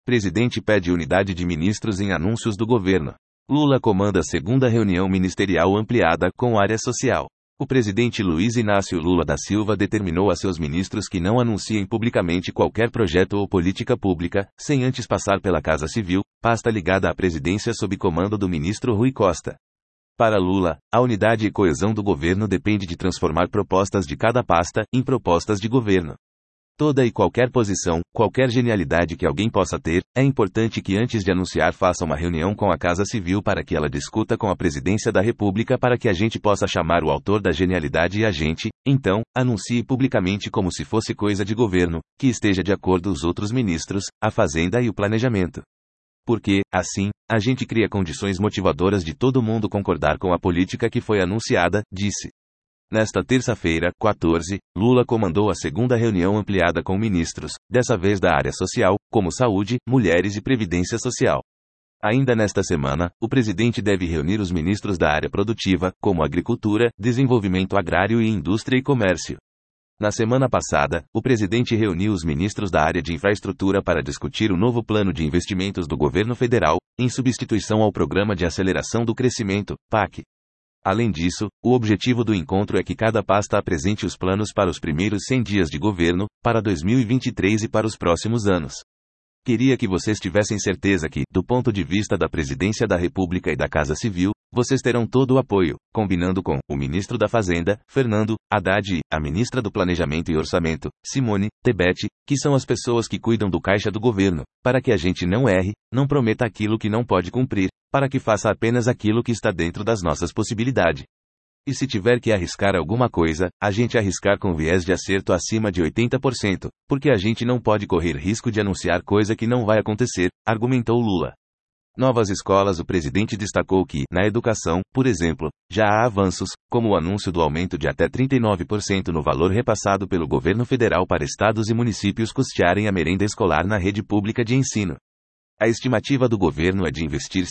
Presidente pede unidade de ministros em anúncios do governo. Lula comanda a segunda reunião ministerial ampliada com área social. O presidente Luiz Inácio Lula da Silva determinou a seus ministros que não anunciem publicamente qualquer projeto ou política pública, sem antes passar pela Casa Civil, pasta ligada à presidência sob comando do ministro Rui Costa. Para Lula, a unidade e coesão do governo depende de transformar propostas de cada pasta em propostas de governo. Toda e qualquer posição, qualquer genialidade que alguém possa ter, é importante que antes de anunciar faça uma reunião com a Casa Civil para que ela discuta com a Presidência da República para que a gente possa chamar o autor da genialidade e a gente, então, anuncie publicamente como se fosse coisa de governo, que esteja de acordo os outros ministros, a Fazenda e o Planejamento. Porque, assim, a gente cria condições motivadoras de todo mundo concordar com a política que foi anunciada, disse. Nesta terça-feira, 14, Lula comandou a segunda reunião ampliada com ministros, dessa vez da área social, como saúde, mulheres e previdência social. Ainda nesta semana, o presidente deve reunir os ministros da área produtiva, como agricultura, desenvolvimento agrário e indústria e comércio. Na semana passada, o presidente reuniu os ministros da área de infraestrutura para discutir o novo plano de investimentos do governo federal, em substituição ao Programa de Aceleração do Crescimento, PAC. Além disso, o objetivo do encontro é que cada pasta apresente os planos para os primeiros 100 dias de governo, para 2023 e para os próximos anos. Queria que vocês tivessem certeza que, do ponto de vista da Presidência da República e da Casa Civil, vocês terão todo o apoio, combinando com o ministro da Fazenda, Fernando Haddad, e a ministra do Planejamento e Orçamento, Simone Tebet, que são as pessoas que cuidam do caixa do governo, para que a gente não erre, não prometa aquilo que não pode cumprir, para que faça apenas aquilo que está dentro das nossas possibilidades. E se tiver que arriscar alguma coisa, a gente arriscar com viés de acerto acima de 80%, porque a gente não pode correr risco de anunciar coisa que não vai acontecer, argumentou Lula. Novas escolas. O presidente destacou que, na educação, por exemplo, já há avanços, como o anúncio do aumento de até 39% no valor repassado pelo governo federal para estados e municípios custearem a merenda escolar na rede pública de ensino. A estimativa do governo é de investir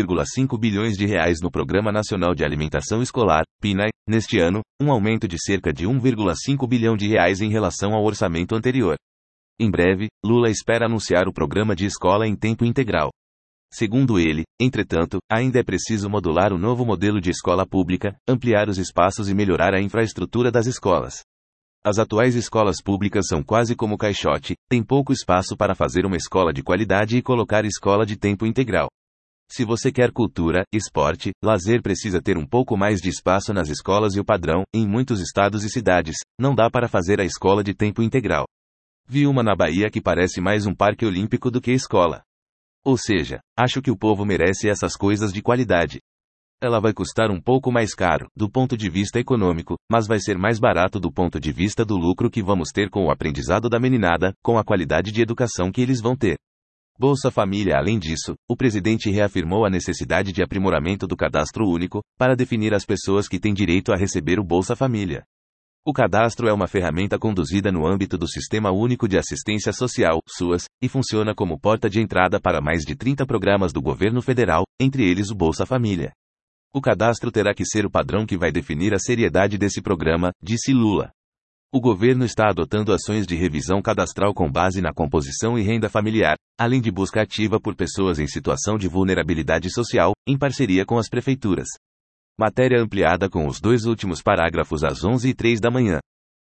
5,5 bilhões de reais no Programa Nacional de Alimentação Escolar, PNAE, neste ano, um aumento de cerca de 1,5 bilhão de reais em relação ao orçamento anterior. Em breve, Lula espera anunciar o programa de escola em tempo integral. Segundo ele, entretanto, ainda é preciso modular o novo modelo de escola pública, ampliar os espaços e melhorar a infraestrutura das escolas. As atuais escolas públicas são quase como caixote, tem pouco espaço para fazer uma escola de qualidade e colocar escola de tempo integral. Se você quer cultura, esporte, lazer, precisa ter um pouco mais de espaço nas escolas e o padrão, em muitos estados e cidades, não dá para fazer a escola de tempo integral. Vi uma na Bahia que parece mais um parque olímpico do que escola. Ou seja, acho que o povo merece essas coisas de qualidade. Ela vai custar um pouco mais caro, do ponto de vista econômico, mas vai ser mais barato do ponto de vista do lucro que vamos ter com o aprendizado da meninada, com a qualidade de educação que eles vão ter. Bolsa Família. Além disso, o presidente reafirmou a necessidade de aprimoramento do cadastro único, para definir as pessoas que têm direito a receber o Bolsa Família. O cadastro é uma ferramenta conduzida no âmbito do Sistema Único de Assistência Social, SUAS, e funciona como porta de entrada para mais de 30 programas do governo federal, entre eles o Bolsa Família. O cadastro terá que ser o padrão que vai definir a seriedade desse programa, disse Lula. O governo está adotando ações de revisão cadastral com base na composição e renda familiar, além de busca ativa por pessoas em situação de vulnerabilidade social, em parceria com as prefeituras. Matéria ampliada com os 2 últimos parágrafos às 11h03 da manhã.